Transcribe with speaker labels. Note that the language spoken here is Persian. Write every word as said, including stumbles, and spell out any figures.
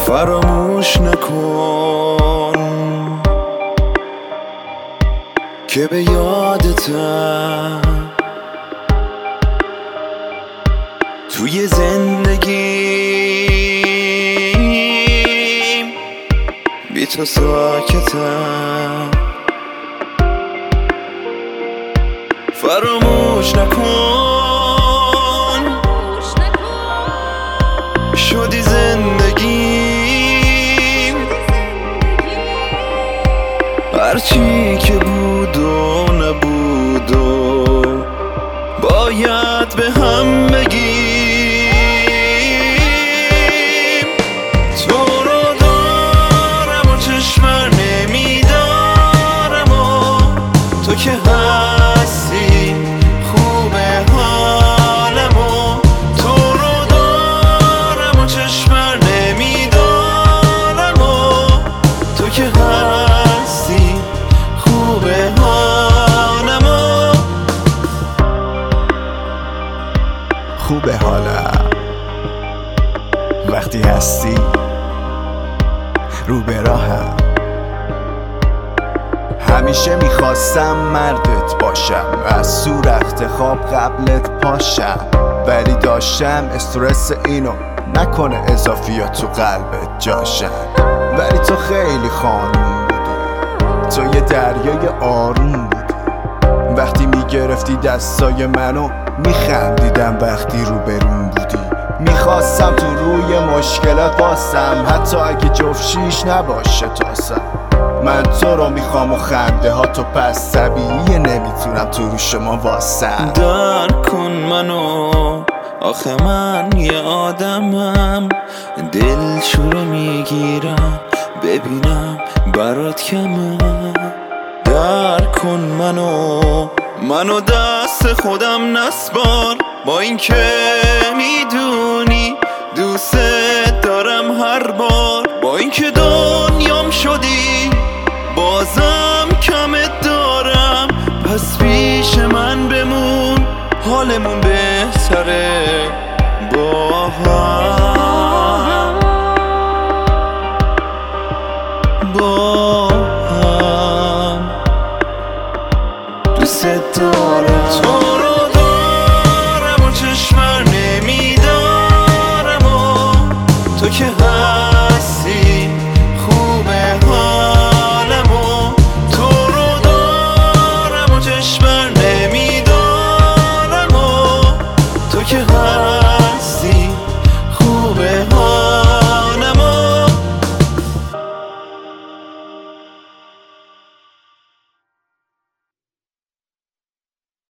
Speaker 1: فراموش نکن که به یادتم توی زندگیم بی تو ساکتم. فراموش نکن شدی زندگیم، هرچی که بود و نبود و باید به هم بگیم. تو رو دارم و چشمر نمیدارم و تو که هستی خوبه حالم و تو رو دارم و چشمر نمیدارم و تو که هستی خوبه حالم و
Speaker 2: خوبه حالم وقتی هستی رو به راهم. همیشه میخواستم مردت باشم، از تو رخت خواب قبلت پاشم، ولی داشتم استرس اینو نکنه اضافیات تو قلبت جاشم. ولی تو خیلی خانوم بودی، تو یه دریای آروم بودی. وقتی میگرفتی دستای منو میخندیدم، وقتی رو بروم بودی میخواستم تو روی مشکلات باسم، حتی اگه جفشیش نباشه تاسم. من تو رو میخوام و خنده ها تو پس طبیعیه نمیتونم تو رو شما واسم.
Speaker 1: در کن منو آخه من یه آدمم، دل شورو میگیرم ببینم برات کمه. در کن منو منو دست خودم نسپار، با این که میدونی دوست دارم هر بار. با این که دنیام شدی بازم کمت دارم، پس پیش من بمون حالمون بهتره با هم با هم. دوست دارم تو رو دارم و چشمر نمیدارم و تو که هم